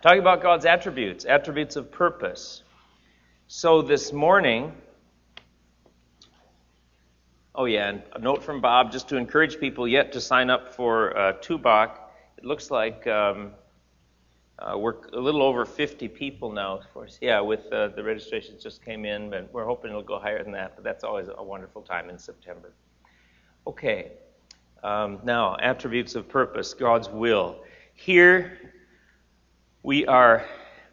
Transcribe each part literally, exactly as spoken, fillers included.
Talking about God's attributes, attributes of purpose. So this morning, oh yeah, and a note from Bob just to encourage people yet to sign up for uh, Tubach. It looks like um, uh, we're a little over fifty people now. Of course, yeah, with uh, the registrations just came in, but we're hoping it'll go higher than that. But that's always a wonderful time in September. Okay, um, now attributes of purpose, God's will. Here we are.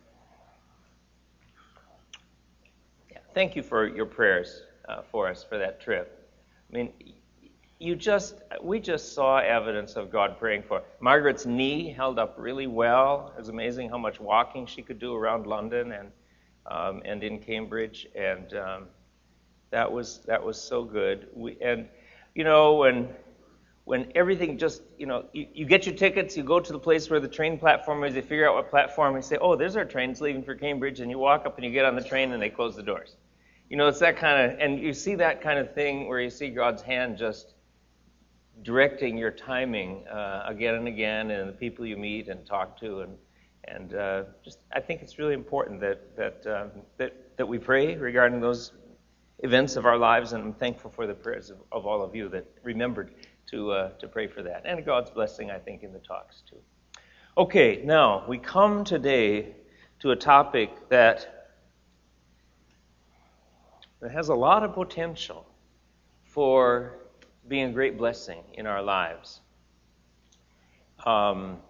Yeah, thank you for your prayers uh, for us for that trip. I mean, you just, we just saw evidence of God praying for. Margaret's knee held up really well. It was amazing how much walking she could do around London and um, and in Cambridge, and um, that was that was so good. We, and you know, when when everything just, you know, you, you get your tickets, you go to the place where the train platform is, you figure out what platform, and you say, oh, there's our train's leaving for Cambridge, and you walk up and you get on the train and they close the doors. You know, it's that kind of, and you see that kind of thing where you see God's hand just directing your timing uh, again and again, and the people you meet and talk to, and and uh, just I think it's really important that that um, that that we pray regarding those events of our lives, and I'm thankful for the prayers of, of all of you that remembered to uh, to pray for that, and God's blessing, I think, in the talks too. Okay, now we come today to a topic that that has a lot of potential for being a great blessing in our lives. Um,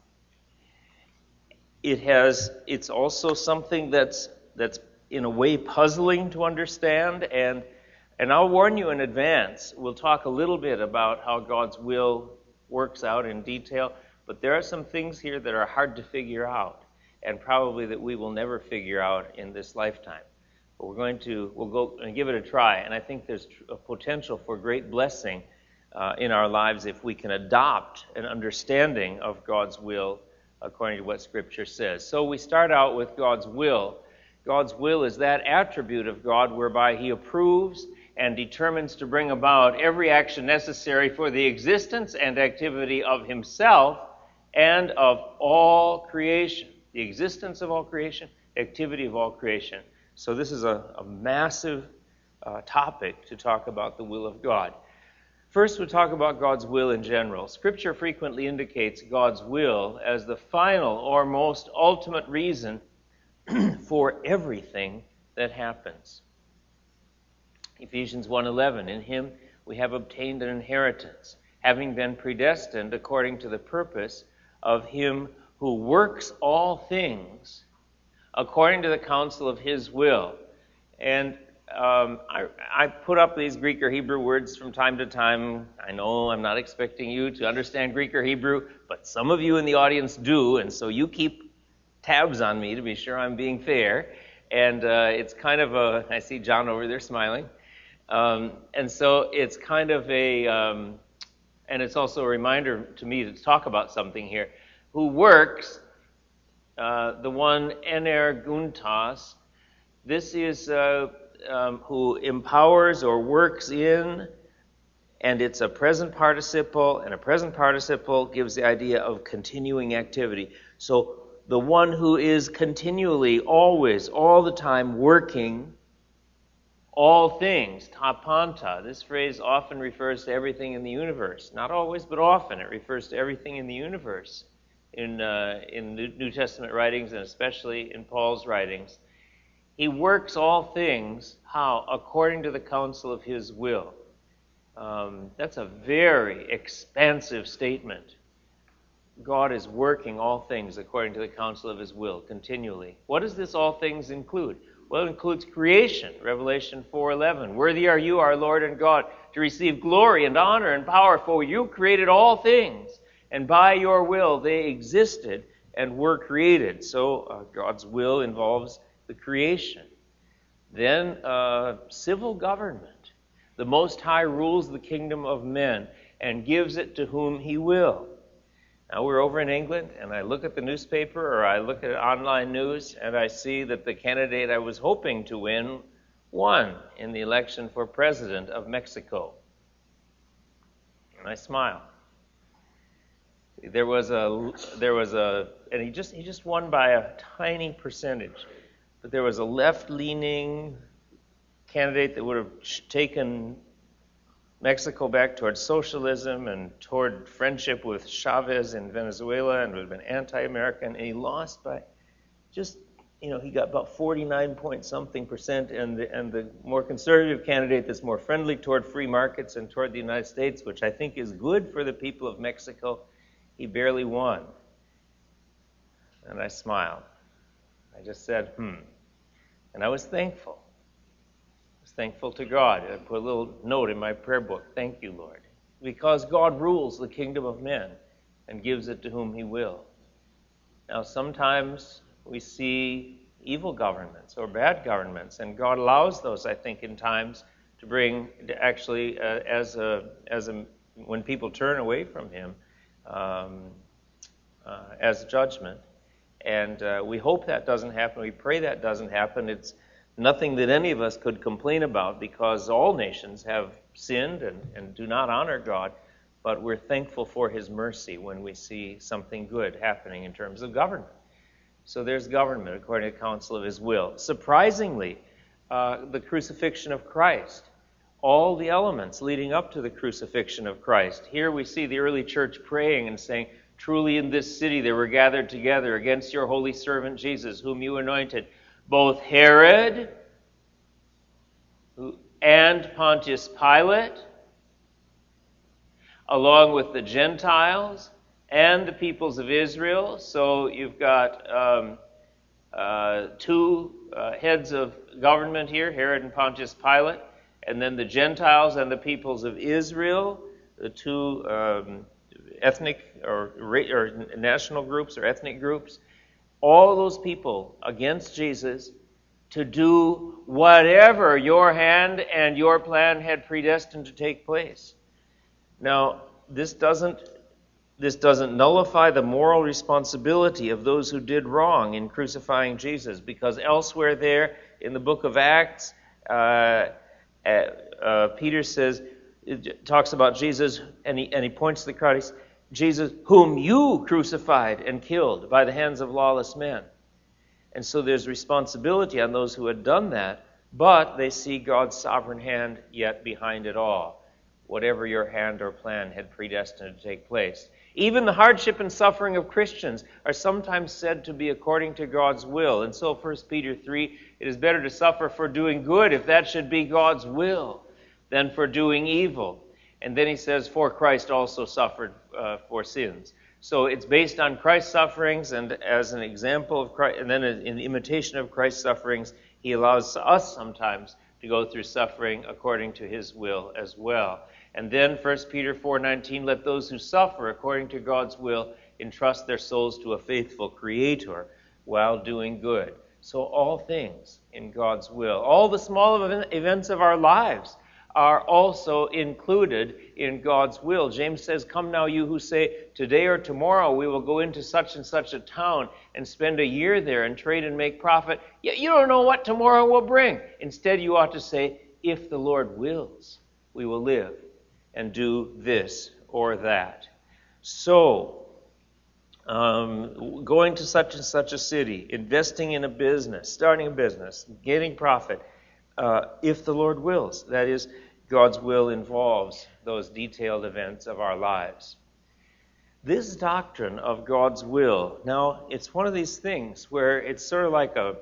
it has. It's also something that's that's in a way puzzling to understand, and and I'll warn you in advance. We'll talk a little bit about how God's will works out in detail, but there are some things here that are hard to figure out, and probably that we will never figure out in this lifetime. But we're going to, we'll go and give it a try, and I think there's a potential for great blessing uh, in our lives if we can adopt an understanding of God's will according to what Scripture says. So we start out with God's will. God's will is that attribute of God whereby He approves and determines to bring about every action necessary for the existence and activity of Himself and of all creation. The existence of all creation, activity of all creation. So this is a, a massive uh, topic to talk about the will of God. First, we'll talk about God's will in general. Scripture frequently indicates God's will as the final or most ultimate reason for everything that happens. Ephesians one eleven, in Him we have obtained an inheritance, having been predestined according to the purpose of Him who works all things according to the counsel of His will. And um, I, I put up these Greek or Hebrew words from time to time. I know I'm not expecting you to understand Greek or Hebrew, but some of you in the audience do, and so you keep tabs on me to be sure I'm being fair. And uh, it's kind of a, I see John over there smiling. Um, and so it's kind of a, um, and it's also a reminder to me to talk about something here. Who works, uh, the one energuntos, this is uh, um, who empowers or works in, and it's a present participle, and a present participle gives the idea of continuing activity. So the one who is continually, always, all the time working all things, tapanta. This phrase often refers to everything in the universe. Not always, but often. It refers to everything in the universe in uh, in New Testament writings, and especially in Paul's writings. He works all things, how? According to the counsel of His will. Um, that's a very expansive statement. God is working all things according to the counsel of His will, continually. What does this all things include? Well, it includes creation, Revelation four eleven. Worthy are you, our Lord and God, to receive glory and honor and power, for you created all things, and by your will they existed and were created. So uh, God's will involves the creation. Then uh, civil government. The Most High rules the kingdom of men and gives it to whom He will. Now we're over in England, and I look at the newspaper or I look at online news, and I see that the candidate I was hoping to win won in the election for president of Mexico. And I smile. There was a, there was a, and he just he just won by a tiny percentage, but there was a left-leaning candidate that would have taken Mexico back towards socialism and toward friendship with Chavez in Venezuela, and would have been anti-American, and he lost by just, you know, he got about forty-nine point something percent, and the, and the more conservative candidate that's more friendly toward free markets and toward the United States, which I think is good for the people of Mexico, he barely won. And I smiled. I just said, hmm. And I was thankful. I was thankful to God. I put a little note in my prayer book, thank you, Lord. Because God rules the kingdom of men and gives it to whom he will. Now, sometimes we see evil governments or bad governments, and God allows those, I think, in times to bring, to actually, uh, as a, as a, when people turn away from him, um, uh, as judgment. And uh, we hope that doesn't happen. We pray that doesn't happen. It's nothing that any of us could complain about, because all nations have sinned and, and do not honor God. But we're thankful for his mercy when we see something good happening in terms of government. So there's government according to the counsel of his will. Surprisingly, uh, the crucifixion of Christ, all the elements leading up to the crucifixion of Christ. Here we see the early church praying and saying, truly in this city they were gathered together against your holy servant Jesus, whom you anointed, both Herod and Pontius Pilate, along with the Gentiles and the peoples of Israel. So you've got um, uh, two uh, heads of government here, Herod and Pontius Pilate, and then the Gentiles and the peoples of Israel, the two um, ethnic or, or national groups or ethnic groups, all those people against Jesus to do whatever your hand and your plan had predestined to take place. Now, this doesn't This doesn't nullify the moral responsibility of those who did wrong in crucifying Jesus, because elsewhere there in the book of Acts, uh, uh, uh, Peter says, it talks about Jesus, and he, and he points to the crowd, he says, Jesus, whom you crucified and killed by the hands of lawless men. And so there's responsibility on those who had done that, but they see God's sovereign hand yet behind it all, whatever your hand or plan had predestined to take place. Even the hardship and suffering of Christians are sometimes said to be according to God's will. And so First Peter three, it is better to suffer for doing good, if that should be God's will, than for doing evil. And then he says, for Christ also suffered uh, for sins. So it's based on Christ's sufferings, and as an example of Christ, and then in imitation of Christ's sufferings, he allows us sometimes to go through suffering according to his will as well. And then First Peter four nineteen, let those who suffer according to God's will entrust their souls to a faithful Creator while doing good. So all things in God's will, all the small events of our lives are also included in God's will. James says, come now you who say, today or tomorrow we will go into such and such a town and spend a year there and trade and make profit. Yet you don't know what tomorrow will bring. Instead you ought to say, if the Lord wills, we will live and do this or that. So, um, going to such and such a city, investing in a business, starting a business, gaining profit, uh, if the Lord wills. That is, God's will involves those detailed events of our lives. This doctrine of God's will, now, it's one of these things where it's sort of like a,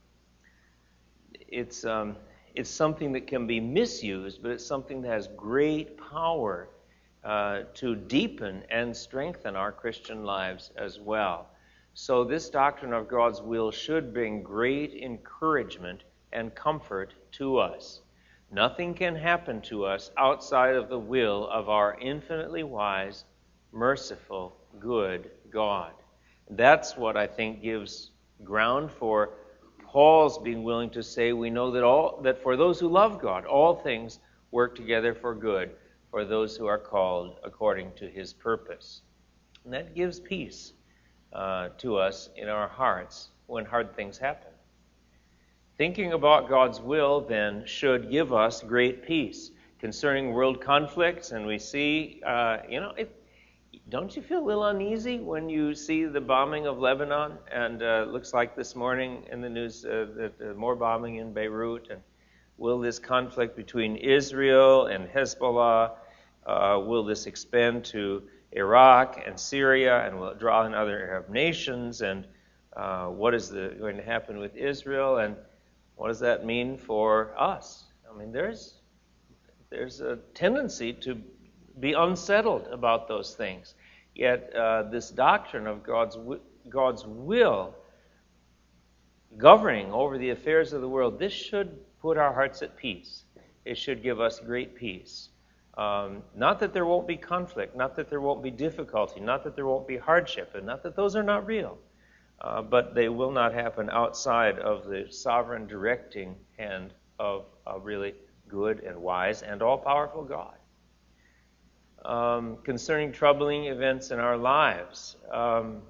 it's, um, it's something that can be misused, but it's something that has great power uh, to deepen and strengthen our Christian lives as well. So this doctrine of God's will should bring great encouragement and comfort to us. Nothing can happen to us outside of the will of our infinitely wise, merciful, good God. That's what I think gives ground for Paul's being willing to say, we know that all that for those who love God, all things work together for good, for those who are called according to his purpose. And that gives peace uh, to us in our hearts when hard things happen. Thinking about God's will, then, should give us great peace concerning world conflicts. And we see, uh, you know, it, don't you feel a little uneasy when you see the bombing of Lebanon? And uh, looks like this morning in the news uh, that uh, more bombing in Beirut. And will this conflict between Israel and Hezbollah, uh, will this expand to Iraq and Syria, and will it draw in other Arab nations? And uh, what is the, going to happen with Israel? And what does that mean for us? I mean, there's there's a tendency to be unsettled about those things. Yet uh, this doctrine of God's God's will governing over the affairs of the world, this should put our hearts at peace. It should give us great peace. Um, not that there won't be conflict, not that there won't be difficulty, not that there won't be hardship, and not that those are not real. Uh, but they will not happen outside of the sovereign directing hand of a really good and wise and all-powerful God. Um, concerning troubling events in our lives, um,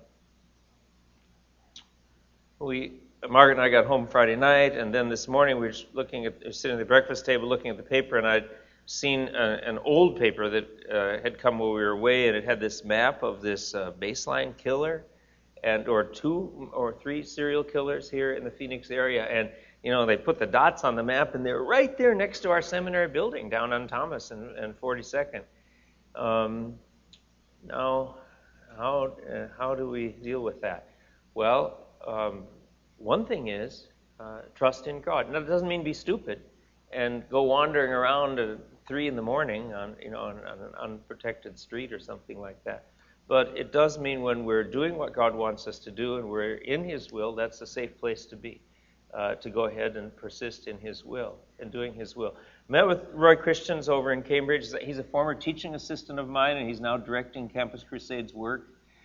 we, Margaret and I got home Friday night, and then this morning we were looking at, sitting at the breakfast table looking at the paper, and I'd seen a, an old paper that uh, had come while we were away, and it had this map of this uh, baseline killer, and or two or three serial killers here in the Phoenix area, and you know they put the dots on the map, and they're right there next to our seminary building down on Thomas and, and forty-second. Um, now, how uh, how do we deal with that? Well, um, one thing is uh, trust in God. Now, that doesn't mean be stupid and go wandering around at three in the morning on you know on, on an unprotected street or something like that. But it does mean when we're doing what God wants us to do and we're in His will, that's a safe place to be, uh, to go ahead and persist in His will and doing His will. Met with Roy Christians over in Cambridge. He's a former teaching assistant of mine, and he's now directing Campus Crusade's work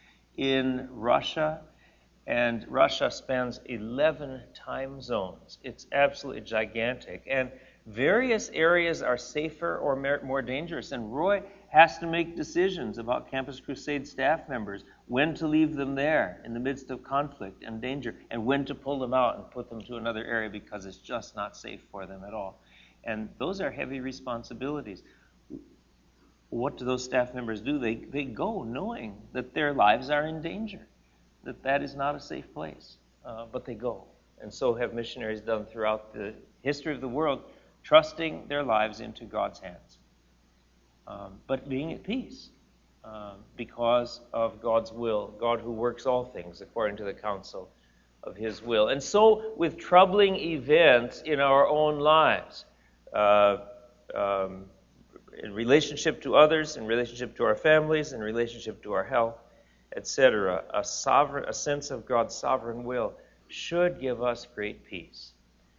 in Russia. And Russia spans eleven time zones. It's absolutely gigantic. And various areas are safer or more dangerous. And Roy has to make decisions about Campus Crusade staff members, when to leave them there in the midst of conflict and danger, and when to pull them out and put them to another area because it's just not safe for them at all. And those are heavy responsibilities. What do those staff members do? They, they go knowing that their lives are in danger, that that is not a safe place, uh, but they go. And so have missionaries done throughout the history of the world, trusting their lives into God's hands. Um, but being at peace um, because of God's will, God who works all things according to the counsel of His will. And so with troubling events in our own lives, uh, um, in relationship to others, in relationship to our families, in relationship to our health, et cetera, a sovereign, a sense of God's sovereign will should give us great peace.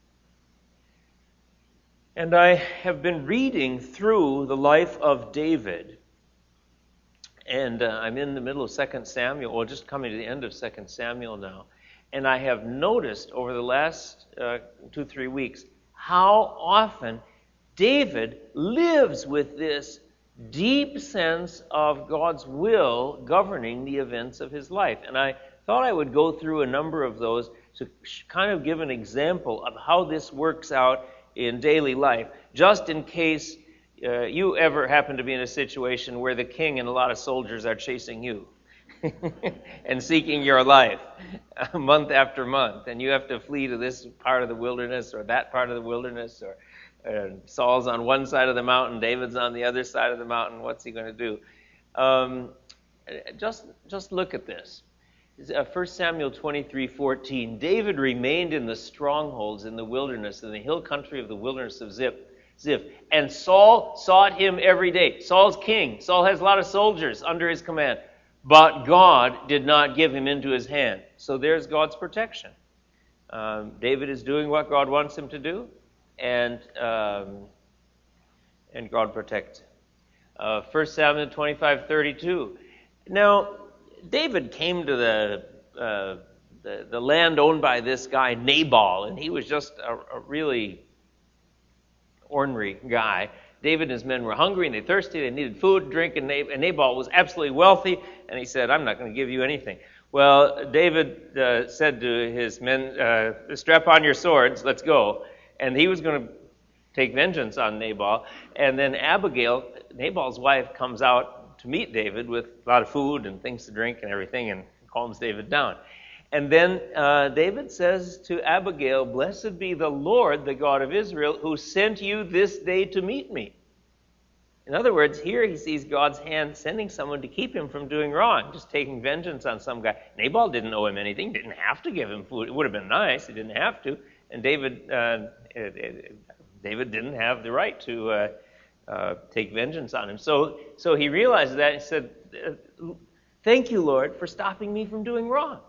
And I have been reading through the life of David, and uh, I'm in the middle of Second Samuel, or just coming to the end of Second Samuel now, and I have noticed over the last uh, two, three weeks how often David lives with this deep sense of God's will governing the events of his life. And I thought I would go through a number of those to kind of give an example of how this works out in daily life, just in case uh, you ever happen to be in a situation where the king and a lot of soldiers are chasing you and seeking your life month after month, and you have to flee to this part of the wilderness or that part of the wilderness, or uh, Saul's on one side of the mountain, David's on the other side of the mountain. What's he going to do? Um, just, just look at this. First Samuel twenty-three fourteen. David remained in the strongholds in the wilderness, in the hill country of the wilderness of Ziph. Ziph. And Saul sought him every day. Saul's king. Saul has a lot of soldiers under his command. But God did not give him into his hand. So there's God's protection. Um, David is doing what God wants him to do, and um, and God protects him. Uh, First Samuel twenty-five thirty-two. Now, David came to the, uh, the the land owned by this guy Nabal, and he was just a, a really ornery guy. David and his men were hungry and they thirsty. They needed food, drink, and Nabal was absolutely wealthy. And he said, "I'm not going to give you anything." Well, David uh, said to his men, uh, "Strap on your swords, let's go." And he was going to take vengeance on Nabal. And then Abigail, Nabal's wife, comes out to meet David with a lot of food and things to drink and everything, and calms David down. And then uh, David says to Abigail, "Blessed be the Lord, the God of Israel, who sent you this day to meet me." In other words, here he sees God's hand sending someone to keep him from doing wrong, just taking vengeance on some guy. Nabal didn't owe him anything, didn't have to give him food. It would have been nice, he didn't have to. And David uh, it, it, David didn't have the right to uh, uh, take vengeance on him. So, so he realized that and said, "Thank you, Lord, for stopping me from doing wrong."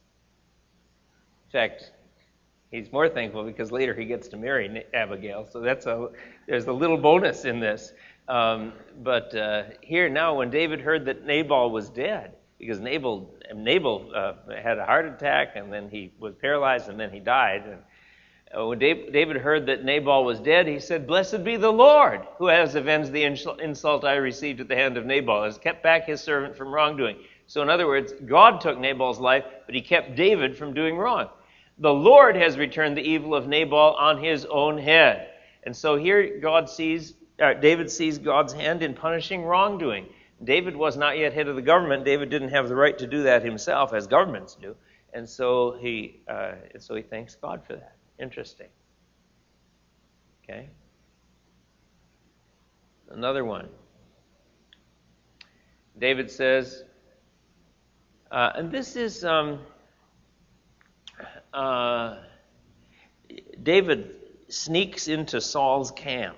In fact, he's more thankful because later he gets to marry Abigail. So that's a there's a little bonus in this. Um, but uh, here now, when David heard that Nabal was dead, because Nabal Nabal uh, had a heart attack and then he was paralyzed and then he died. And uh, when David heard that Nabal was dead, he said, "Blessed be the Lord, who has avenged the insult I received at the hand of Nabal, has kept back his servant from wrongdoing." So in other words, God took Nabal's life, but he kept David from doing wrong. The Lord has returned the evil of Nabal on his own head. And so here God sees, uh, David sees God's hand in punishing wrongdoing. David was not yet head of the government. David didn't have the right to do that himself, as governments do. And so he, uh, so he thanks God for that. Interesting. Okay. Another one. David says, uh, and this is... Um, Uh, David sneaks into Saul's camp,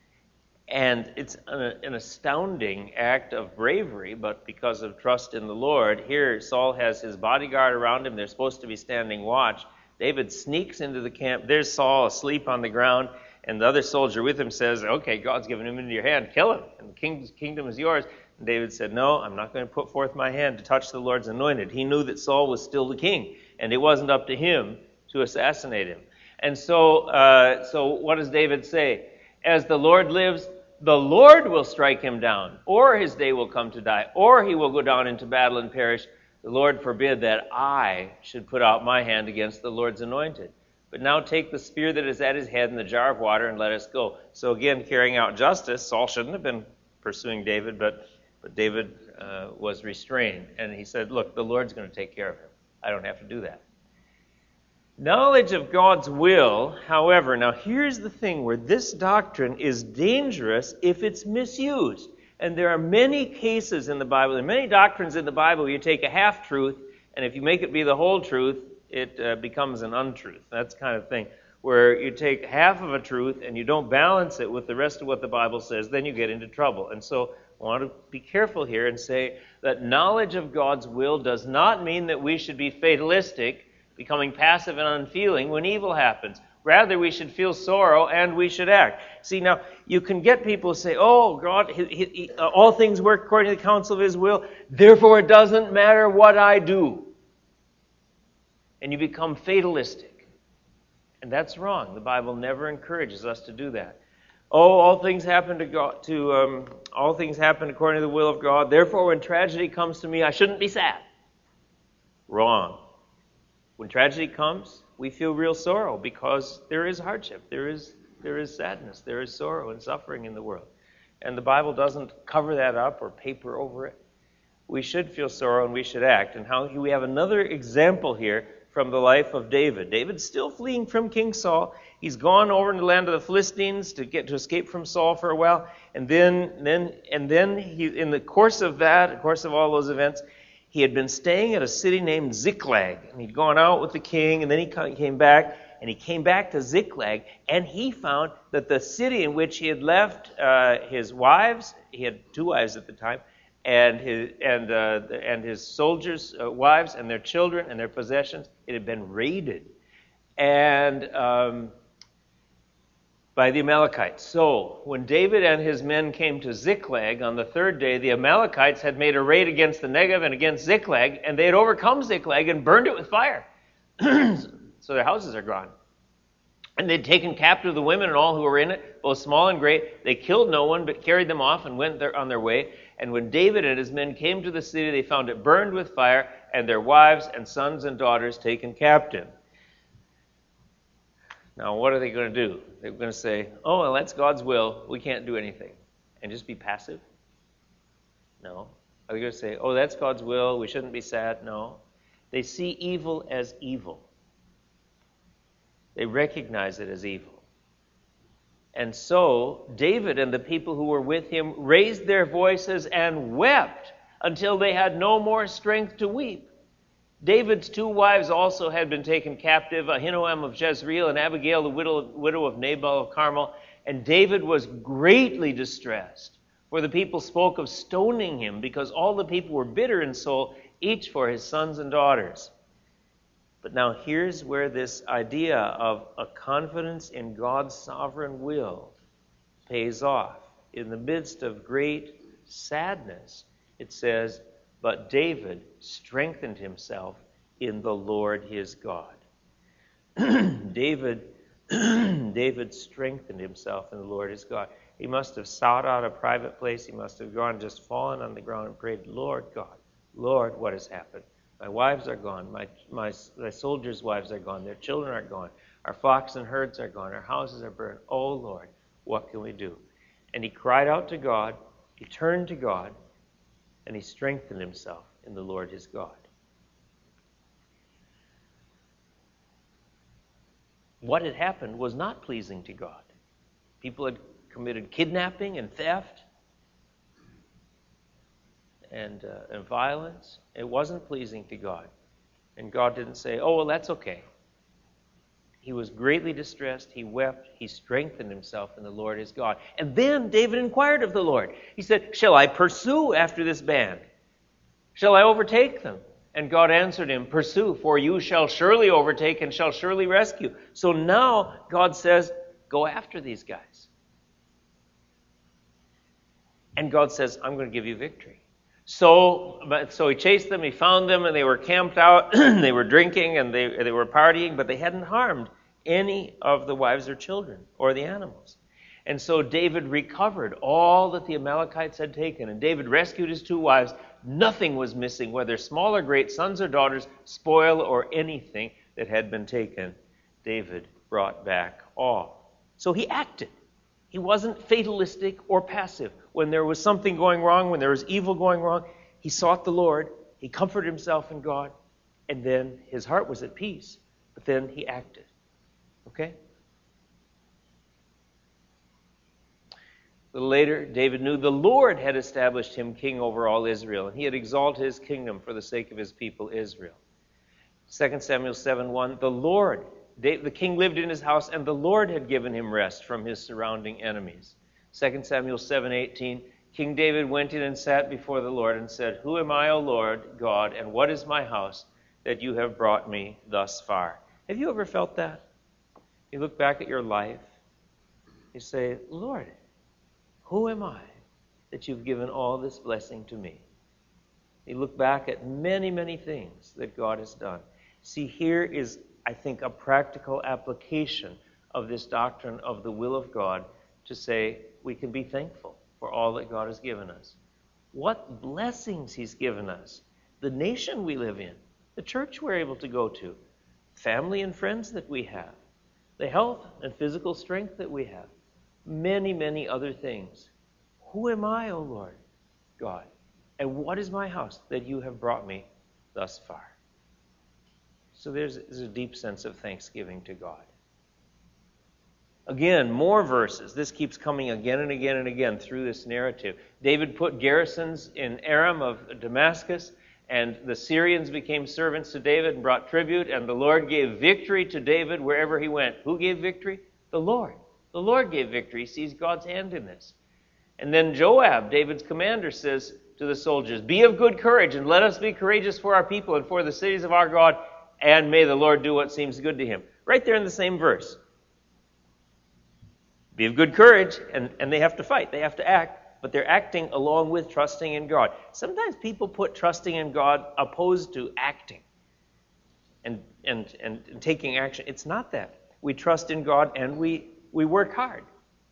and it's an, an astounding act of bravery, but because of trust in the Lord. Here, Saul has his bodyguard around him. They're supposed to be standing watch. David sneaks into the camp. There's Saul asleep on the ground, and the other soldier with him says, "Okay, God's given him into your hand. Kill him, and the king's, kingdom is yours." And David said, "No, I'm not going to put forth my hand to touch the Lord's anointed." He knew that Saul was still the king, and it wasn't up to him to assassinate him. And so, uh, so what does David say? "As the Lord lives, the Lord will strike him down, or his day will come to die, or he will go down into battle and perish. The Lord forbid that I should put out my hand against the Lord's anointed. But now take the spear that is at his head and the jar of water and let us go." So again, carrying out justice. Saul shouldn't have been pursuing David, but, but David uh, was restrained. And he said, "Look, the Lord's going to take care of him. I don't have to do that." Knowledge of God's will, however, now here's the thing where this doctrine is dangerous if it's misused. And there are many cases in the Bible, there are many doctrines in the Bible where you take a half-truth, and if you make it be the whole truth, it uh, becomes an untruth. That's the kind of thing where you take half of a truth and you don't balance it with the rest of what the Bible says, then you get into trouble. And so I want to be careful here and say that knowledge of God's will does not mean that we should be fatalistic, becoming passive and unfeeling when evil happens. Rather, we should feel sorrow and we should act. See, now, you can get people who say, "Oh, God, he, he, uh, all things work according to the counsel of his will, therefore it doesn't matter what I do." And you become fatalistic. And that's wrong. The Bible never encourages us to do that. Oh, all things happen to God, to um, all things happen according to the will of God. Therefore, when tragedy comes to me, I shouldn't be sad. Wrong. When tragedy comes, we feel real sorrow because there is hardship, there is there is sadness, there is sorrow and suffering in the world. And the Bible doesn't cover that up or paper over it. We should feel sorrow and we should act. And how we have another example here from the life of David. David's still fleeing from King Saul. He's gone over in the land of the Philistines to get to escape from Saul for a while. And then then and then he in the course of that, in the course of all those events, he had been staying at a city named Ziklag, and he'd gone out with the king, and then he came back, and he came back to Ziklag, and he found that the city in which he had left uh, his wives, he had two wives at the time, and his and uh, and his soldiers' uh, wives and their children and their possessions, it had been raided, and um, by the Amalekites. So, when David and his men came to Ziklag on the third day, the Amalekites had made a raid against the Negev and against Ziklag, and they had overcome Ziklag and burned it with fire. So their houses are gone. And they'd taken captive the women and all who were in it, both small and great. They killed no one, but carried them off and went there on their way. And when David and his men came to the city, they found it burned with fire, and their wives and sons and daughters taken captive. Now, what are they going to do? They're going to say, "Oh, well, that's God's will. We can't do anything." And just be passive? No. Are they going to say, oh, that's God's will, we shouldn't be sad? No. They see evil as evil. They recognize it as evil. And so, David and the people who were with him raised their voices and wept until they had no more strength to weep. David's two wives also had been taken captive, Ahinoam of Jezreel and Abigail, the widow, widow of Nabal of Carmel. And David was greatly distressed, for the people spoke of stoning him, because all the people were bitter in soul, each for his sons and daughters. But now here's where this idea of a confidence in God's sovereign will pays off. In the midst of great sadness, it says, but David strengthened himself in the Lord his God. David, David strengthened himself in the Lord his God. He must have sought out a private place. He must have gone, just fallen on the ground and prayed, Lord God, Lord, what has happened? My wives are gone. My, my, my soldiers' wives are gone. Their children are gone. Our flocks and herds are gone. Our houses are burned. Oh, Lord, what can we do? And he cried out to God. He turned to God, and he strengthened himself in the Lord his God. What had happened was not pleasing to God. People had committed kidnapping and theft and, uh, and violence. It wasn't pleasing to God. And God didn't say, oh, well, that's okay. He was greatly distressed. He wept. He strengthened himself in the Lord his God. And then David inquired of the Lord. He said, shall I pursue after this band? Shall I overtake them? And God answered him, pursue, for you shall surely overtake and shall surely rescue. So now God says, go after these guys. And God says, I'm going to give you victory. So, but, so he chased them, he found them, and they were camped out, they were drinking, and they, they were partying, but they hadn't harmed any of the wives or children or the animals. And so David recovered all that the Amalekites had taken, and David rescued his two wives. Nothing was missing, whether small or great, sons or daughters, spoil or anything that had been taken. David brought back all. So he acted. He wasn't fatalistic or passive. When there was something going wrong, when there was evil going wrong, he sought the Lord, he comforted himself in God, and then his heart was at peace. But then he acted. Okay? A little later, David knew the Lord had established him king over all Israel, and he had exalted his kingdom for the sake of his people Israel. Second Samuel seven one, the Lord, the king lived in his house, and the Lord had given him rest from his surrounding enemies. Second Samuel seven eighteen, King David went in and sat before the Lord and said, who am I, O Lord God, and what is my house that you have brought me thus far? Have you ever felt that? You look back at your life, you say, Lord, who am I that you've given all this blessing to me? You look back at many, many things that God has done. See, here is, I think, a practical application of this doctrine of the will of God to say we can be thankful for all that God has given us. What blessings he's given us. The nation we live in, the church we're able to go to, family and friends that we have, the health and physical strength that we have, many, many other things. Who am I, O Lord God? And what is my house that you have brought me thus far? So there's, there's a deep sense of thanksgiving to God. Again, more verses. This keeps coming again and again and again through this narrative. David put garrisons in Aram of Damascus, and the Syrians became servants to David and brought tribute, and the Lord gave victory to David wherever he went. Who gave victory? The Lord. The Lord gave victory. He sees God's hand in this. And then Joab, David's commander, says to the soldiers, be of good courage, and let us be courageous for our people and for the cities of our God, and may the Lord do what seems good to him. Right there in the same verse. Be of good courage, and, and they have to fight. They have to act, but they're acting along with trusting in God. Sometimes people put trusting in God opposed to acting and, and, and, and taking action. It's not that. We trust in God and we, we work hard.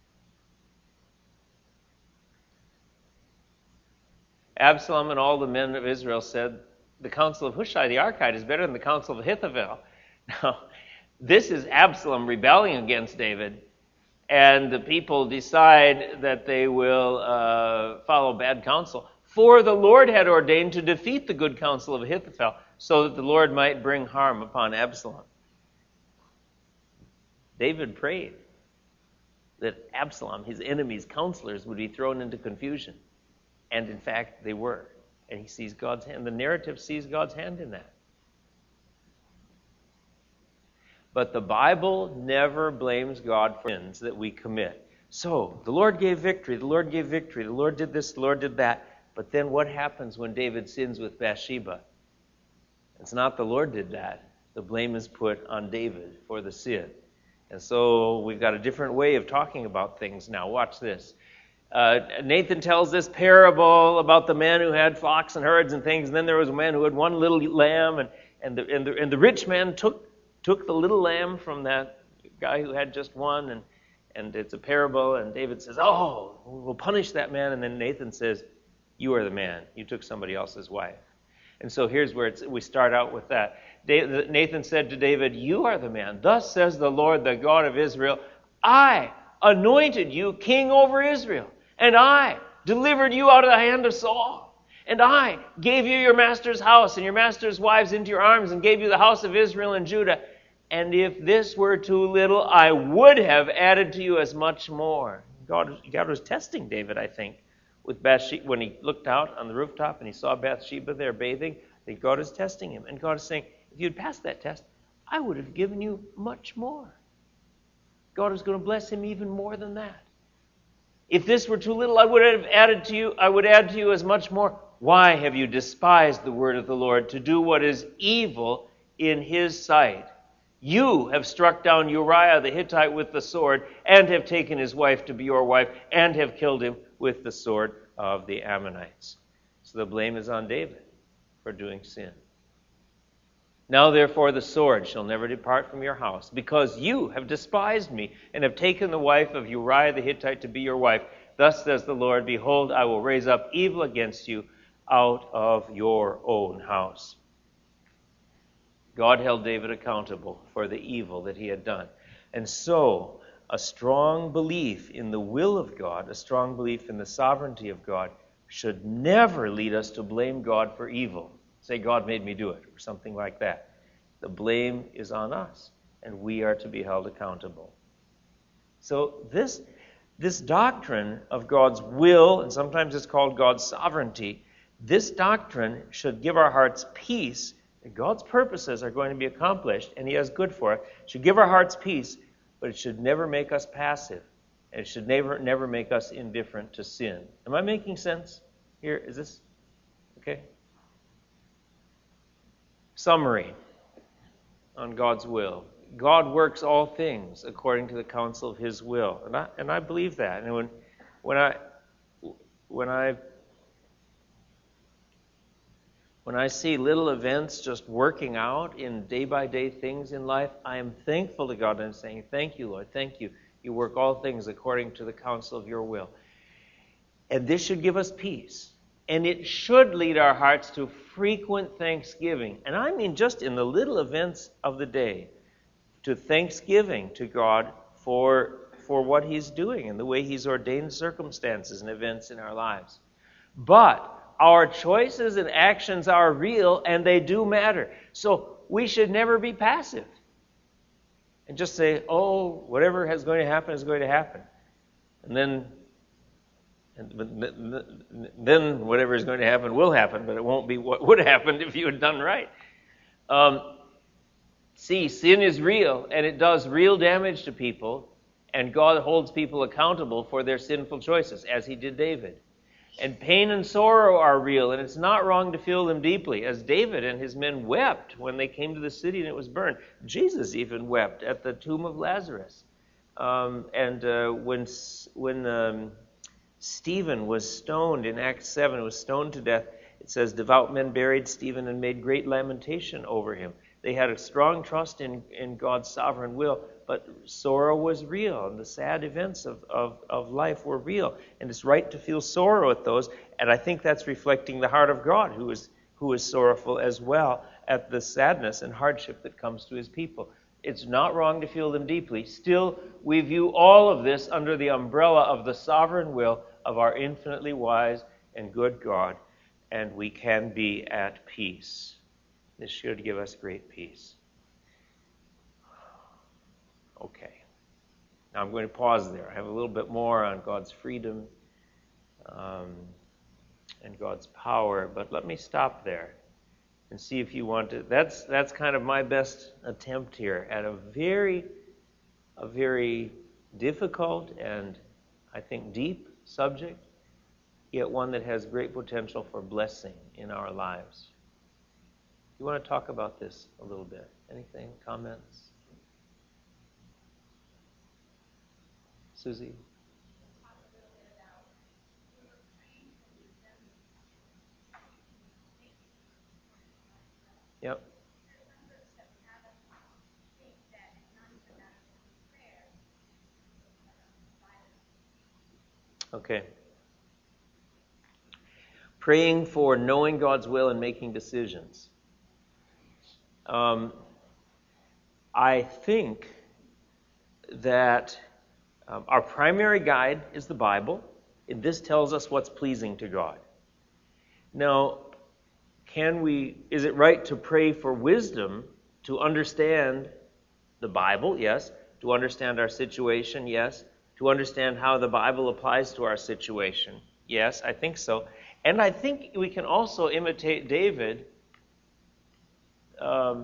Absalom and all the men of Israel said, the counsel of Hushai the Archite is better than the counsel of Ahithophel. Now, this is Absalom rebelling against David, and the people decide that they will uh, follow bad counsel. For the Lord had ordained to defeat the good counsel of Ahithophel, so that the Lord might bring harm upon Absalom. David prayed that Absalom, his enemies, counselors, would be thrown into confusion. And in fact, they were. And he sees God's hand. The narrative sees God's hand in that. But the Bible never blames God for sins that we commit. So, the Lord gave victory, the Lord gave victory, the Lord did this, the Lord did that. But then what happens when David sins with Bathsheba? It's not the Lord did that. The blame is put on David for the sin. And so we've got a different way of talking about things now. Watch this. Uh, Nathan tells this parable about the man who had flocks and herds and things, and then there was a man who had one little lamb, and, and, the, and, the, and the rich man took took the little lamb from that guy who had just one, and, and it's a parable, and David says, oh, we'll punish that man, and then Nathan says, you are the man. You took somebody else's wife. And so here's where it's, we start out with that. Nathan said to David, you are the man. Thus says the Lord, the God of Israel, I anointed you king over Israel, and I delivered you out of the hand of Saul. And I gave you your master's house and your master's wives into your arms and gave you the house of Israel and Judah. And if this were too little, I would have added to you as much more. God, God was testing David, I think, with Bathsheba. When he looked out on the rooftop and he saw Bathsheba there bathing, I think God is testing him. And God is saying, if you'd passed that test, I would have given you much more. God is going to bless him even more than that. If this were too little, I would have added to you, I would add to you as much more. Why have you despised the word of the Lord to do what is evil in his sight? You have struck down Uriah the Hittite with the sword, and have taken his wife to be your wife, and have killed him with the sword of the Ammonites. So the blame is on David for doing sin. Now therefore the sword shall never depart from your house, because you have despised me, and have taken the wife of Uriah the Hittite to be your wife. Thus says the Lord, behold, I will raise up evil against you out of your own house. God held David accountable for the evil that he had done. And so, a strong belief in the will of God, a strong belief in the sovereignty of God, should never lead us to blame God for evil. Say, God made me do it, or something like that. The blame is on us, and we are to be held accountable. So this, this doctrine of God's will, and sometimes it's called God's sovereignty, this doctrine should give our hearts peace that God's purposes are going to be accomplished, and he has good for it. It should give our hearts peace, but it should never make us passive. And it should never, never make us indifferent to sin. Am I making sense here? Is this okay? Summary on God's will. God works all things according to the counsel of his will. And I, and I believe that. And when, when I, when I When I see little events just working out in day-by-day things in life, I am thankful to God. I'm saying, thank you, Lord, thank you. You work all things according to the counsel of your will. And this should give us peace. And it should lead our hearts to frequent thanksgiving. And I mean just in the little events of the day, to thanksgiving to God for, for what he's doing and the way he's ordained circumstances and events in our lives. But our choices and actions are real, and they do matter. So we should never be passive and just say, oh, whatever is going to happen is going to happen. And then, and then whatever is going to happen will happen, but it won't be what would have happened if you had done right. Um, see, sin is real, and it does real damage to people, and God holds people accountable for their sinful choices, as he did David. And pain and sorrow are real, and it's not wrong to feel them deeply, as David and his men wept when they came to the city and it was burned. Jesus even wept at the tomb of Lazarus. Um, and uh, when when um, Stephen was stoned in Acts seven, was stoned to death, it says, devout men buried Stephen and made great lamentation over him. They had a strong trust in, in God's sovereign will, but sorrow was real, and the sad events of, of, of life were real. And it's right to feel sorrow at those, and I think that's reflecting the heart of God, who is, who is sorrowful as well at the sadness and hardship that comes to his people. It's not wrong to feel them deeply. Still, we view all of this under the umbrella of the sovereign will of our infinitely wise and good God, and we can be at peace. This should give us great peace. Okay. Now I'm going to pause there. I have a little bit more on God's freedom um, and God's power, but let me stop there and see if you want to. That's that's kind of my best attempt here at a very, a very difficult and I think deep subject, yet one that has great potential for blessing in our lives. You want to talk about this a little bit? Anything? Comments? Susie? Yep. Okay. Praying for knowing God's will and making decisions. Um, I think that um, our primary guide is the Bible. And this tells us what's pleasing to God. Now, can we, is it right to pray for wisdom to understand the Bible? Yes. To understand our situation? Yes. To understand how the Bible applies to our situation? Yes, I think so. And I think we can also imitate David. Um,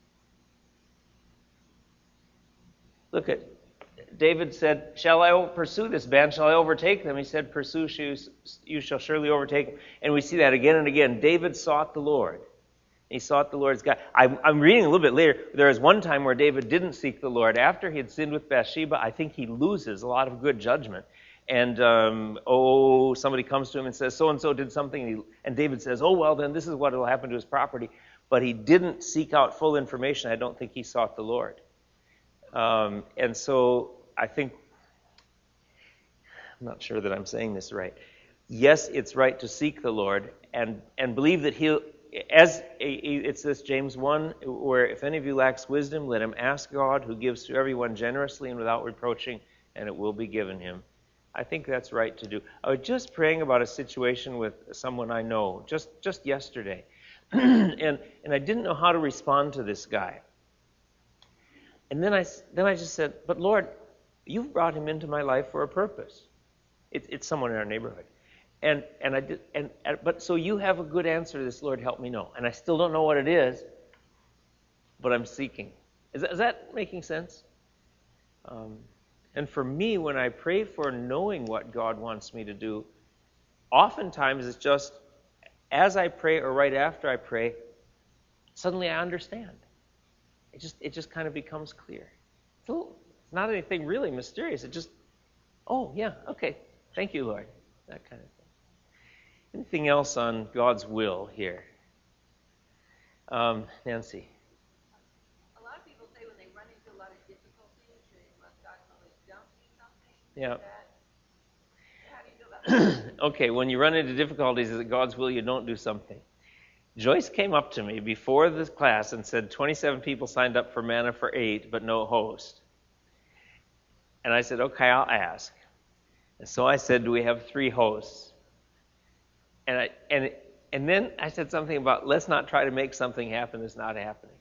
look at, David said, shall I pursue this band? Shall I overtake them? He said, pursue, you shall surely overtake them. And we see that again and again. David sought the Lord. He sought the Lord's God. I'm, I'm reading a little bit later. There is one time where David didn't seek the Lord. After he had sinned with Bathsheba, I think he loses a lot of good judgment. And, um, oh, somebody comes to him and says, so-and-so did something. And, he, and David says, oh, well, then this is what will happen to his property. But he didn't seek out full information. I don't think he sought the Lord. Um, and so I think, I'm not sure that I'm saying this right. Yes, it's right to seek the Lord and, and believe that he'll, as a, it's this James one, where if any of you lacks wisdom, let him ask God, who gives to everyone generously and without reproaching, and it will be given him. I think that's right to do. I was just praying about a situation with someone I know just, just yesterday, and and I didn't know how to respond to this guy. And then I then I just said, "But Lord, you've brought him into my life for a purpose. It, it's someone in our neighborhood." And and I did and but so you have a good answer to this, Lord, help me know. And I still don't know what it is, but I'm seeking. Is that, is that making sense? Um, and for me, when I pray for knowing what God wants me to do, oftentimes it's just as I pray or right after I pray, suddenly I understand. It just it just kind of becomes clear. It's, a little, it's not anything really mysterious. It just, oh yeah, okay, thank you, Lord. That kind of thing. Anything else on God's will here? Um, Nancy? A lot of people say when they run into a lot of difficulties, they must God always don't do something. Yeah. That, how do you feel about that? Okay, when you run into difficulties, is it God's will you don't do something? Joyce came up to me before this class and said twenty-seven people signed up for Manna for eight, but no host. And I said, okay, I'll ask. And so I said, do we have three hosts? And I and and then I said something about let's not try to make something happen that's not happening.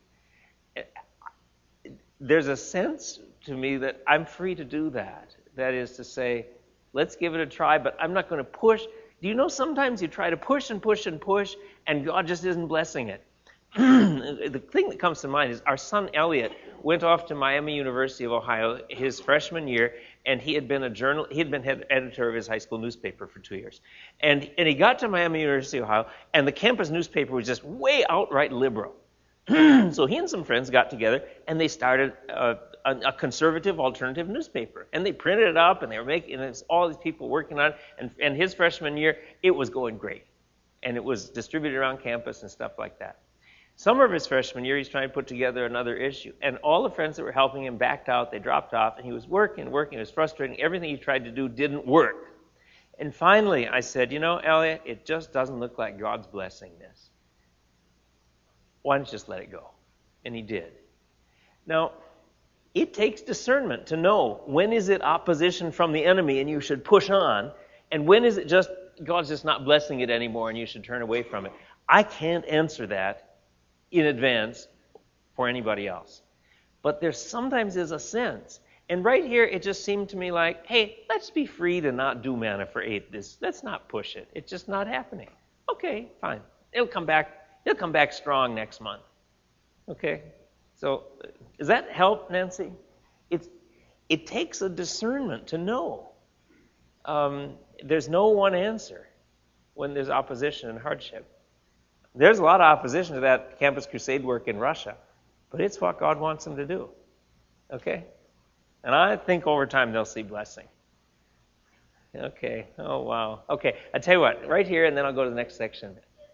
There's a sense to me that I'm free to do that. That is to say, let's give it a try, but I'm not going to push. Do you know sometimes you try to push and push and push, and God just isn't blessing it? The thing that comes to mind is our son Elliot went off to Miami University of Ohio his freshman year, and he had been a journal. He had been head editor of his high school newspaper for two years, and and he got to Miami University of Ohio, and the campus newspaper was just way outright liberal. So he and some friends got together, and they started a, a, a conservative alternative newspaper, and they printed it up, and they were making and it's all these people working on it. And and his freshman year, it was going great, and it was distributed around campus and stuff like that. Summer of his freshman year, he's trying to put together another issue. And all the friends that were helping him backed out. They dropped off. And he was working, working. It was frustrating. Everything he tried to do didn't work. And finally, I said, you know, Elliot, it just doesn't look like God's blessing this. Why don't you just let it go? And he did. Now, it takes discernment to know when is it opposition from the enemy and you should push on, and when is it just God's just not blessing it anymore and you should turn away from it. I can't answer that in advance for anybody else. But there sometimes is a sense. And right here, it just seemed to me like, hey, let's be free to not do manna for eight. This, let's not push it. It's just not happening. Okay, fine. It'll come back. It'll come back strong next month. Okay. So, does that help, Nancy? It's it takes a discernment to know. Um, there's no one answer when there's opposition and hardship. There's a lot of opposition to that Campus Crusade work in Russia, but it's what God wants them to do. Okay? And I think over time they'll see blessing. Okay. Oh, wow. Okay. I tell you what, right here, and then I'll go to the next section.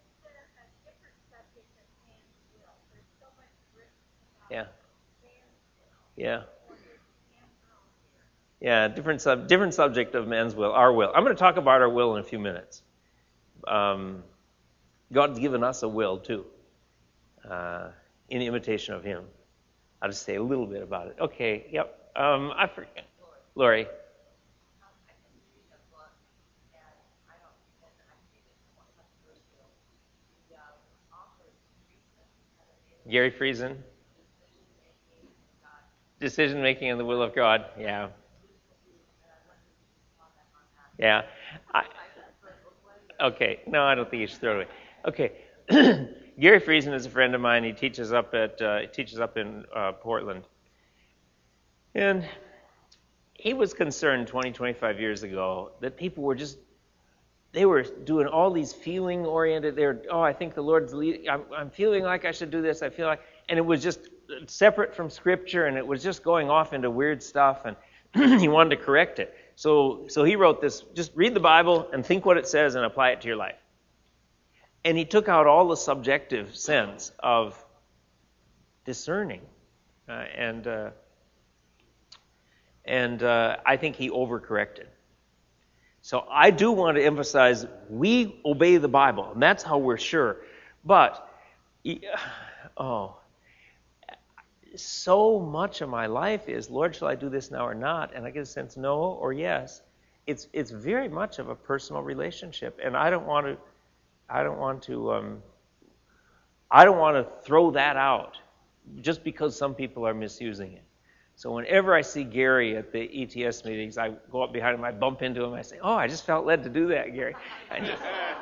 Yeah. Yeah. Yeah, different sub, different subject of man's will, our will. I'm going to talk about our will in a few minutes. Um, God's given us a will, too, uh, in imitation of Him. I'll just say a little bit about it. Okay, yep. Um, I forget. Lori. Gary Friesen. Decision making in the will of God. Yeah. Yeah. I, okay. No, I don't think you should throw it away. Okay. Gary Friesen is a friend of mine. He teaches up at uh, he teaches up in uh, Portland. And he was concerned twenty, twenty-five years ago that people were just, they were doing all these feeling-oriented, they were, oh, I think the Lord's leading, I'm, I'm feeling like I should do this, I feel like, and it was just separate from Scripture, and it was just going off into weird stuff, and he wanted to correct it. So, so he wrote this, just read the Bible and think what it says and apply it to your life. And he took out all the subjective sense of discerning, uh, and... Uh, And uh, I think he overcorrected. So I do want to emphasize we obey the Bible, and that's how we're sure. But, oh, so much of my life is, Lord, shall I do this now or not? And I get a sense no or yes. It's it's very much of a personal relationship, and I don't want to, I don't want to, um, I don't want to throw that out just because some people are misusing it. So whenever I see Gary at the E T S meetings, I go up behind him, I bump into him, I say, oh, I just felt led to do that, Gary. I just,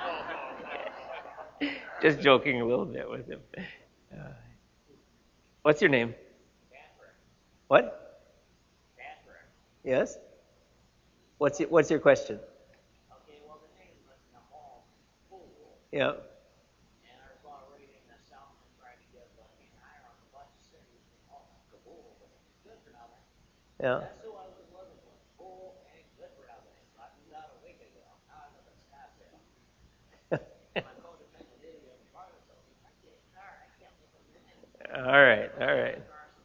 just joking a little bit with him. Uh, what's your name? Patrick. What? Patrick. Yes? What's your, what's your question? Okay, well, the name was in the hall pool. Yeah. And I recall reading that Solomon tried to give uh, higher on the bunch of cities in all Kabul, but it's good for nothing. Yeah. That's who I was living with. Bull ain't good for nothing. I moved out a week ago. Now I live in Scottsdale. My codependent idiot partner told me, I can't, I can't live with him. All right, all right.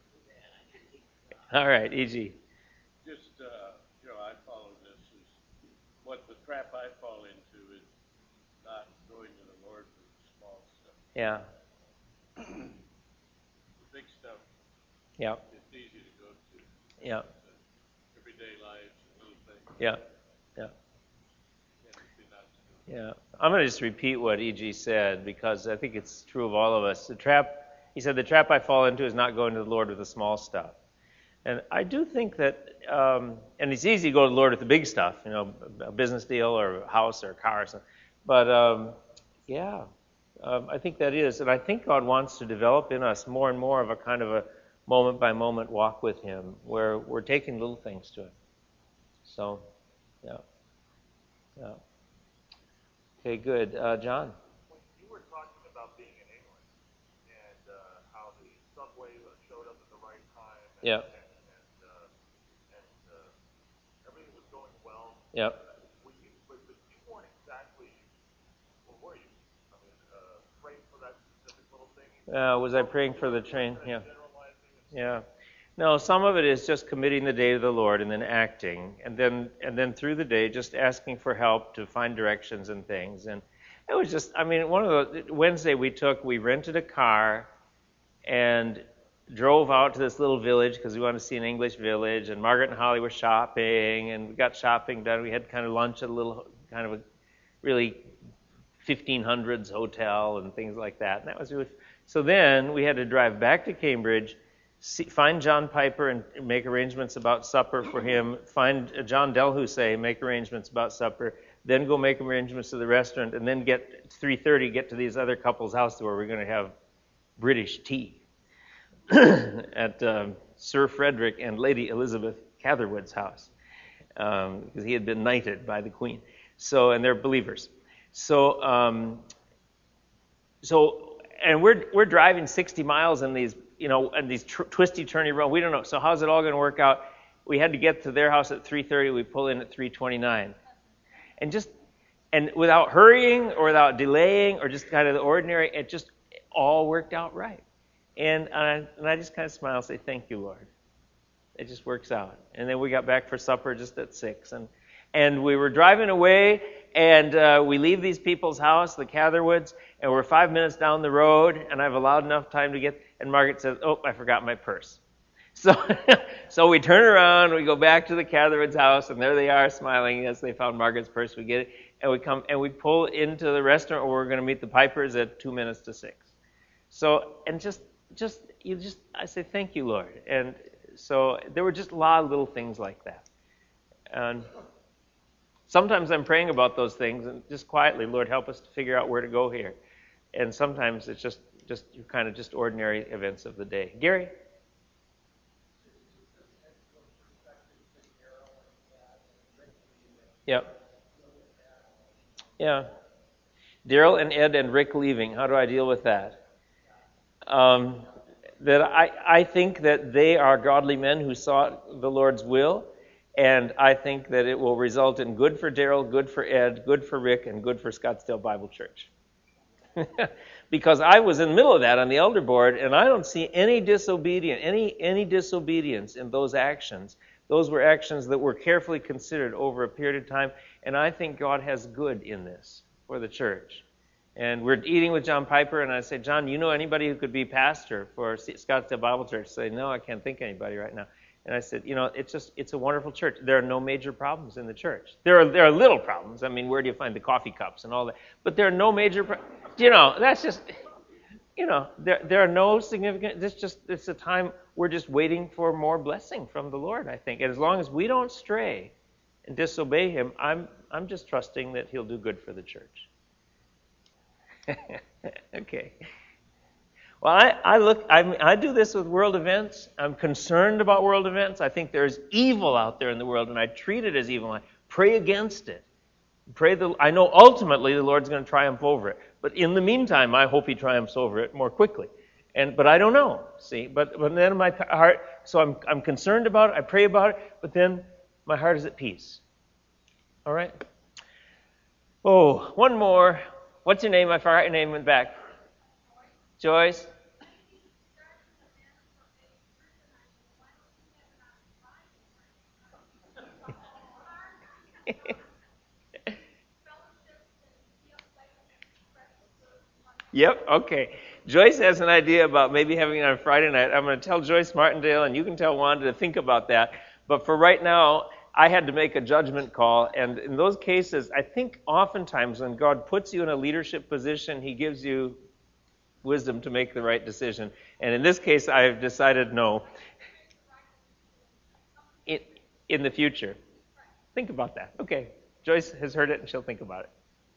All right, E G. Just, uh, you know, I follow this as what the trap I fall into is not going to the Lord for the small stuff. Yeah. The big stuff, Yeah. it's easy to go to. Yeah. The everyday lives, little things. Yeah. Yeah. Yeah, it'd be not to do. Yeah. I'm going to just repeat what E G said because I think it's true of all of us. The trap, he said, the trap I fall into is not going to the Lord with the small stuff. And I do think that, um, and it's easy to go to the Lord with the big stuff, you know, a business deal or a house or a car or something. But, um, yeah, um, I think that is. And I think God wants to develop in us more and more of a kind of a moment-by-moment walk with Him where we're taking little things to Him. So, yeah. Yeah. Okay, good. Uh, John? When you were talking about being in England and uh, how the subway showed up at the right time and, Yeah. and, and, uh, and uh, everything was going well, Yep. were you, but, but you weren't exactly, or were you? I mean, uh, praying for that specific little thing? Uh, was I praying for the train? Yeah. Generalizing and Yeah. No, some of it is just committing the day to the Lord and then acting, and then and then through the day just asking for help to find directions and things. And it was just, I mean, one of the Wednesday we took, we rented a car and drove out to this little village because we wanted to see an English village. And Margaret and Holly were shopping, and we got shopping done. We had kind of lunch at a little kind of a really fifteen hundreds hotel and things like that. And that was really, so then we had to drive back to Cambridge, see, find John Piper and make arrangements about supper for him, find John Delhousse, make arrangements about supper, then go make arrangements to the restaurant, and then get three thirty, get to these other couples' house where we're going to have British tea at um, Sir Frederick and Lady Elizabeth Catherwood's house, um, because he had been knighted by the Queen. So, and they're believers. So, um, so, and we're we're driving sixty miles in these, you know, and these tr- twisty, turny roads. We don't know. So, how's it all going to work out? We had to get to their house at three thirty. We pull in at three twenty-nine, and just and without hurrying or without delaying or just kind of the ordinary, it just all worked out right. And I, and I just kind of smile and say, thank you, Lord. It just works out. And then we got back for supper just at six. And and we were driving away, and uh, we leave these people's house, the Catherwoods, and we're five minutes down the road, and I've allowed enough time to get, and Margaret says, oh, I forgot my purse. So so we turn around, we go back to the Catherwoods' house, and there they are smiling. Yes, they found Margaret's purse. We get it, and we come, and we pull into the restaurant where we're going to meet the Pipers at two minutes to six. So, and just, just, you just, I say, thank you, Lord. And so there were just a lot of little things like that. And sometimes I'm praying about those things and just quietly, Lord, help us to figure out where to go here. And sometimes it's just, just kind of just ordinary events of the day. Gary? Yep. Yeah. Daryl and Ed and Rick leaving. How do I deal with that? Um, that I, I think that they are godly men who sought the Lord's will, and I think that it will result in good for Daryl, good for Ed, good for Rick, and good for Scottsdale Bible Church. Because I was in the middle of that on the elder board, and I don't see any disobedience, any any disobedience in those actions. Those were actions that were carefully considered over a period of time, and I think God has good in this for the church. And we're eating with John Piper, and I say, John, you know anybody who could be pastor for Scottsdale Bible Church? I say, no, I can't think of anybody right now. And I said, you know, it's just, it's a wonderful church. There are no major problems in the church. There are there are little problems. I mean, where do you find the coffee cups and all that? But there are no major, pro- you know, that's just, you know, there there are no significant, this just, it's a time we're just waiting for more blessing from the Lord, I think. And as long as we don't stray and disobey him, I'm I'm just trusting that he'll do good for the church. Okay. Well, I, I look, I, I do this with world events. I'm concerned about world events. I think there's evil out there in the world, and I treat it as evil. I pray against it. Pray the, I know ultimately the Lord's going to triumph over it. But in the meantime, I hope he triumphs over it more quickly. And but I don't know. See, but but then my heart. So I'm I'm concerned about it. I pray about it. But then my heart is at peace. All right. Oh, one more. What's your name? I forgot your name in the back. Joyce? Yep, okay. Joyce has an idea about maybe having it on Friday night. I'm going to tell Joyce Martindale, and you can tell Wanda to think about that. But for right now, I had to make a judgment call, and in those cases, I think oftentimes when God puts you in a leadership position, he gives you wisdom to make the right decision. And in this case, I've decided no. In, in the future. Think about that. Okay. Joyce has heard it, and she'll think about it.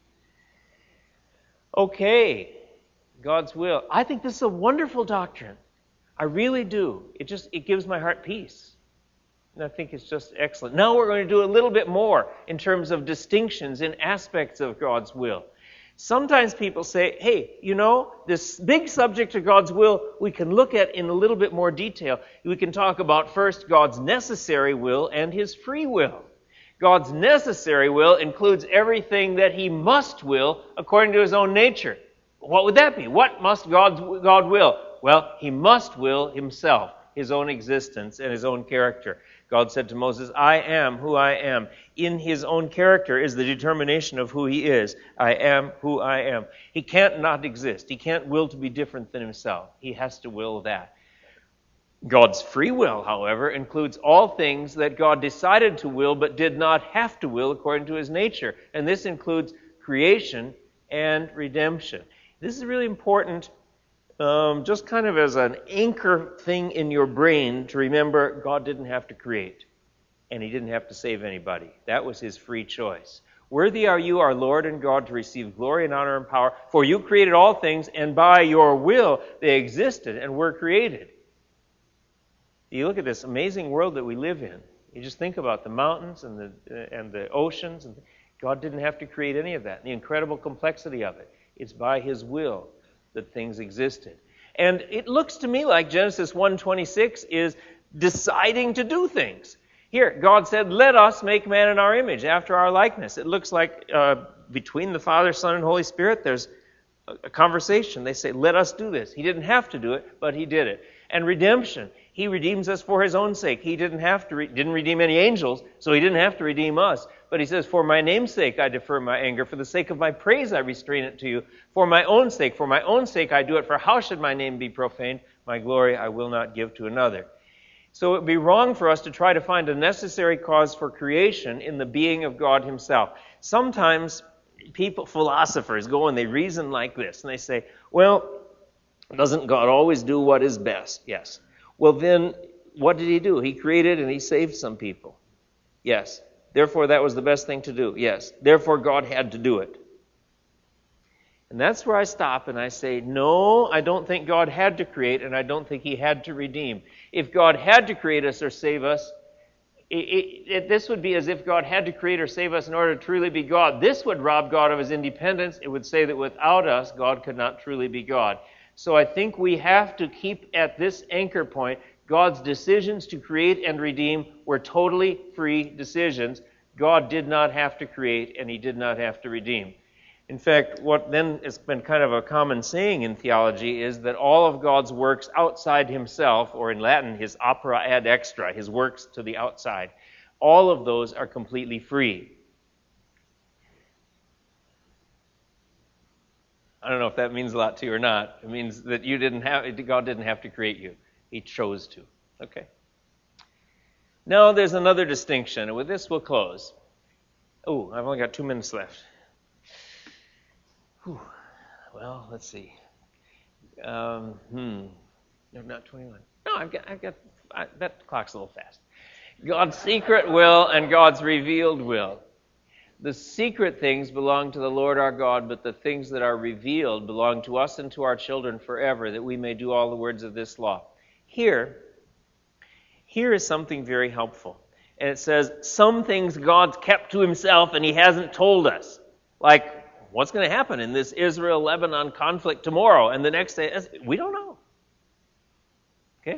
Okay. God's will. I think this is a wonderful doctrine. I really do. It just, it gives my heart peace. And I think it's just excellent. Now we're going to do a little bit more in terms of distinctions in aspects of God's will. Sometimes people say, hey, you know, this big subject of God's will we can look at in a little bit more detail. We can talk about first God's necessary will and his free will. God's necessary will includes everything that he must will according to his own nature. What would that be? What must God, God will? Well, he must will himself, his own existence and his own character. God said to Moses, I am who I am. In his own character is the determination of who he is. I am who I am. He can't not exist. He can't will to be different than himself. He has to will that. God's free will, however, includes all things that God decided to will but did not have to will according to his nature. And this includes creation and redemption. This is really important, um, just kind of as an anchor thing in your brain to remember God didn't have to create, and he didn't have to save anybody. That was his free choice. Worthy are you, our Lord and God, to receive glory and honor and power, for you created all things, and by your will they existed and were created. You look at this amazing world that we live in. You just think about the mountains and the and the oceans. And God didn't have to create any of that. The incredible complexity of it. It's by his will that things existed. And it looks to me like Genesis one twenty-six is deciding to do things. Here, God said, let us make man in our image, after our likeness. It looks like uh, between the Father, Son, and Holy Spirit, there's a, a conversation. They say, let us do this. He didn't have to do it, but he did it. And redemption. He redeems us for his own sake. He didn't have to re- didn't redeem any angels, so he didn't have to redeem us. But he says, for my name's sake I defer my anger. For the sake of my praise I restrain it to you. For my own sake, for my own sake I do it. For how should my name be profaned? My glory I will not give to another. So it would be wrong for us to try to find a necessary cause for creation in the being of God himself. Sometimes people, philosophers, go and they reason like this. And they say, well, doesn't God always do what is best? Yes. Well, then, what did he do? He created and he saved some people. Yes. Therefore, that was the best thing to do. Yes. Therefore, God had to do it. And that's where I stop and I say, no, I don't think God had to create, and I don't think he had to redeem. If God had to create us or save us, it, it, it, this would be as if God had to create or save us in order to truly be God. This would rob God of his independence. It would say that without us, God could not truly be God. So I think we have to keep at this anchor point, God's decisions to create and redeem were totally free decisions. God did not have to create, and he did not have to redeem. In fact, what then has been kind of a common saying in theology is that all of God's works outside himself, or in Latin, his opera ad extra, his works to the outside, all of those are completely free. I don't know if that means a lot to you or not. It means that you didn't have, God didn't have to create you. He chose to. Okay. Now there's another distinction, and with this we'll close. Oh, I've only got two minutes left. Whew. Well, let's see. Um, hmm. No, not twenty-one. No, I've got, I've got, I, that clock's a little fast. God's secret will and God's revealed will. The secret things belong to the Lord our God, but the things that are revealed belong to us and to our children forever, that we may do all the words of this law. Here, here is something very helpful. And it says, some things God's kept to himself and he hasn't told us. Like, what's going to happen in this Israel-Lebanon conflict tomorrow and the next day? We don't know. Okay?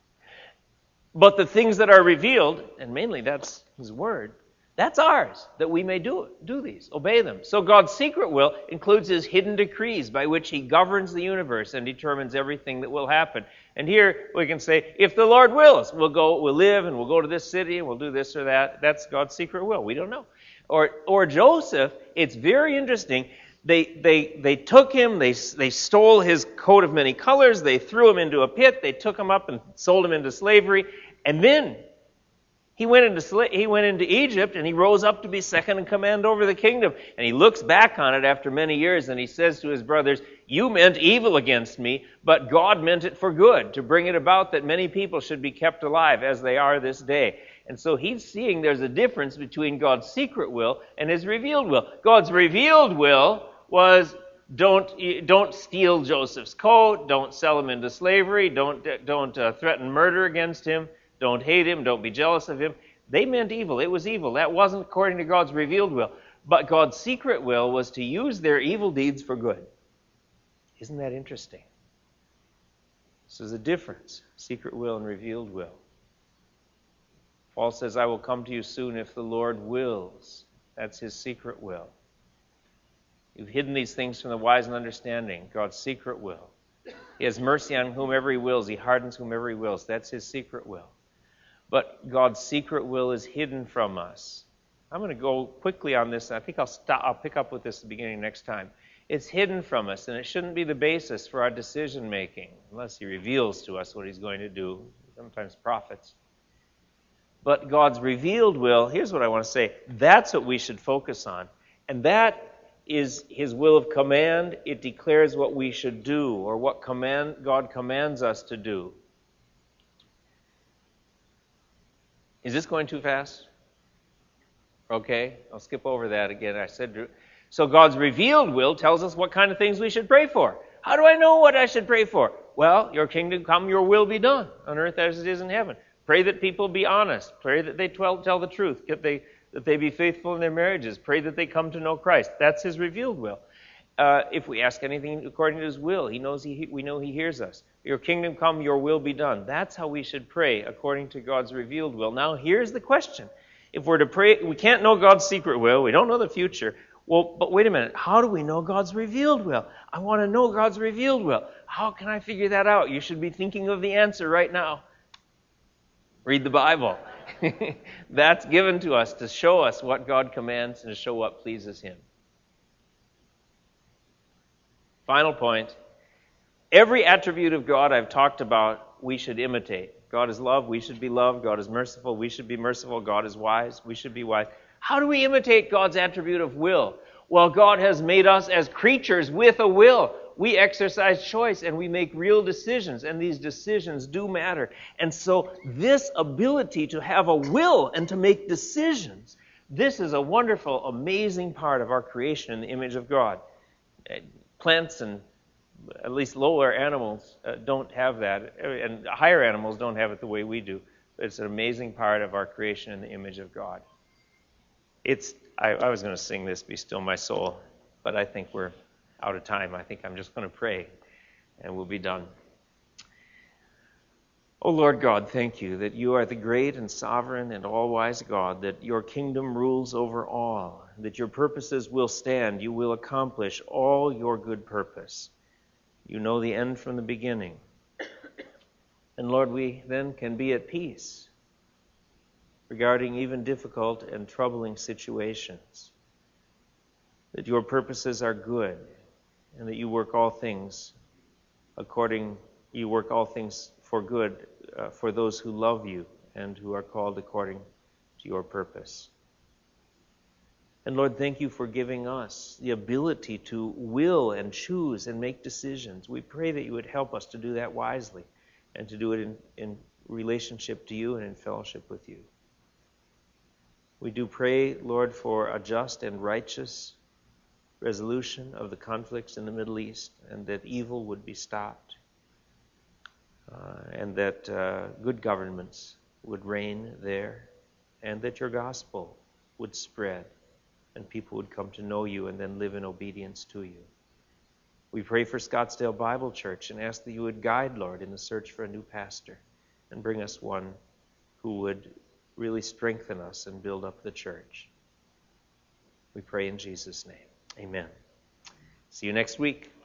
But the things that are revealed, and mainly that's his word, that's ours, that we may do it, do these, obey them. So God's secret will includes his hidden decrees by which he governs the universe and determines everything that will happen. And here we can say, if the Lord wills, we'll go, we'll live and we'll go to this city and we'll do this or that. That's God's secret will. We don't know. Or or Joseph, it's very interesting. They they they took him, they they stole his coat of many colors, they threw him into a pit, they took him up and sold him into slavery, and then He went into sla- he went into Egypt, and he rose up to be second in command over the kingdom. And he looks back on it after many years, and he says to his brothers, you meant evil against me, but God meant it for good, to bring it about that many people should be kept alive as they are this day. And so he's seeing there's a difference between God's secret will and his revealed will. God's revealed will was don't don't steal Joseph's coat, don't sell him into slavery, don't don't uh, threaten murder against him. Don't hate him. Don't be jealous of him. They meant evil. It was evil. That wasn't according to God's revealed will. But God's secret will was to use their evil deeds for good. Isn't that interesting? This is a difference. Secret will and revealed will. Paul says, I will come to you soon if the Lord wills. That's his secret will. You've hidden these things from the wise and understanding. God's secret will. He has mercy on whomever he wills. He hardens whomever he wills. That's his secret will. But God's secret will is hidden from us. I'm going to go quickly on this. I think I'll stop. I'll pick up with this at the beginning next time. It's hidden from us, and it shouldn't be the basis for our decision making, unless he reveals to us what he's going to do. Sometimes prophets. But God's revealed will, here's what I want to say. That's what we should focus on. And that is His will of command. It declares what we should do or what command God commands us to do. Is this going too fast? Okay, I'll skip over that again. I said, so God's revealed will tells us what kind of things we should pray for. How do I know what I should pray for? Well, your kingdom come, your will be done on earth as it is in heaven. Pray that people be honest. Pray that they tell, tell the truth. That they, that they be faithful in their marriages. Pray that they come to know Christ. That's His revealed will. Uh, if we ask anything according to His will, He knows he, we know He hears us. Your kingdom come, your will be done. That's how we should pray according to God's revealed will. Now, here's the question. If we're to pray, we can't know God's secret will. We don't know the future. Well, but wait a minute. How do we know God's revealed will? I want to know God's revealed will. How can I figure that out? You should be thinking of the answer right now. Read the Bible. That's given to us to show us what God commands and to show what pleases Him. Final point. Every attribute of God I've talked about, we should imitate. God is love, we should be loved. God is merciful, we should be merciful. God is wise, we should be wise. How do we imitate God's attribute of will? Well, God has made us as creatures with a will. We exercise choice and we make real decisions, and these decisions do matter. And so this ability to have a will and to make decisions, this is a wonderful, amazing part of our creation in the image of God. Plants and at least lower animals uh, don't have that, and higher animals don't have it the way we do. It's an amazing part of our creation in the image of God. It's. I, I was going to sing this, Be Still My Soul, but I think we're out of time. I think I'm just going to pray, and we'll be done. Oh, Lord God, thank you that you are the great and sovereign and all-wise God, that your kingdom rules over all, that your purposes will stand. You will accomplish all your good purpose. You know the end from the beginning. And Lord, we then can be at peace regarding even difficult and troubling situations. That your purposes are good and that you work all things according, you work all things for good uh, for those who love you and who are called according to your purpose. And Lord, thank you for giving us the ability to will and choose and make decisions. We pray that you would help us to do that wisely and to do it in, in relationship to you and in fellowship with you. We do pray, Lord, for a just and righteous resolution of the conflicts in the Middle East, and that evil would be stopped, uh, and that uh, good governments would reign there, and that your gospel would spread, and people would come to know you and then live in obedience to you. We pray for Scottsdale Bible Church and ask that you would guide, Lord, in the search for a new pastor and bring us one who would really strengthen us and build up the church. We pray in Jesus' name. Amen. See you next week.